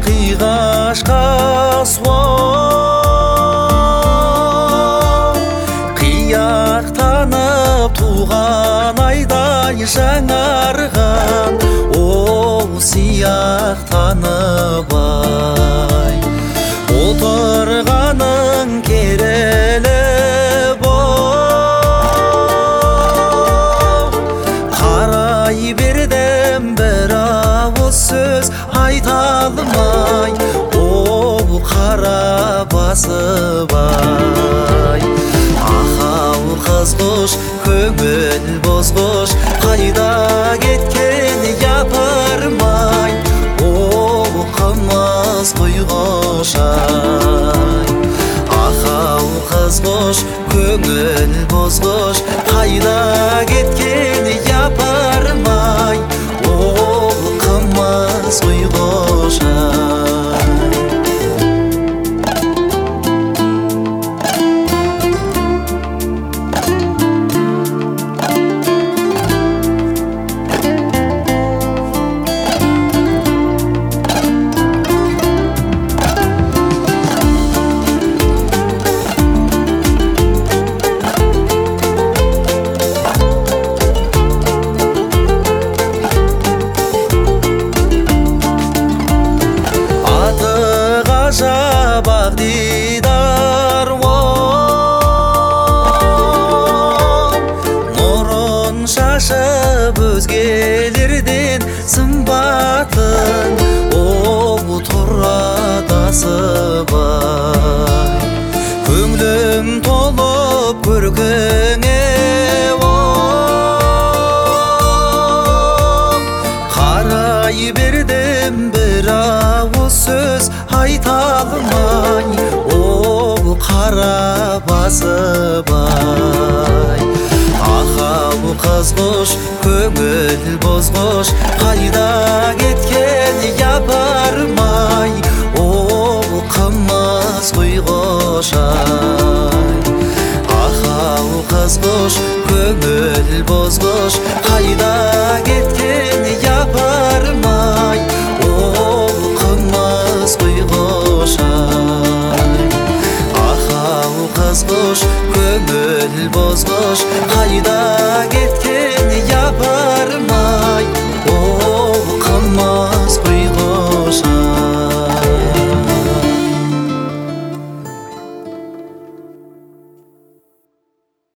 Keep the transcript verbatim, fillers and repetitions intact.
қиғашқа суық қияқтанып туған айдай жаңарған ол сияқтанып ай отырғаның керелі боп қарай бердім бір ауыз сөз айта алмай ол қара басып ай ахау қызғыш көңіл бозғыш қайда кеткен япырмай ол қымыз құйғыш ай ахау қызғыш көңіл бозғыш қайда кеткен япырмай ол қымыз құйғыш ай жабақ дидар оң нұрын шашып өзгелерден сымбатын ол тұрадасып ай көңілім толып көркіңе оң қарай бердім бір ауыз сөз айта алмай ол қара басып ай ахау қызғыш көңіл бозғыш қайда кеткен япырмай ол қымыз құйғыш ай ахау қызғыш көңіл бозғыш қайда кеткен япырмай ол қымыз құйғыш ай ахау қызғыш көңіл бозғыш қайда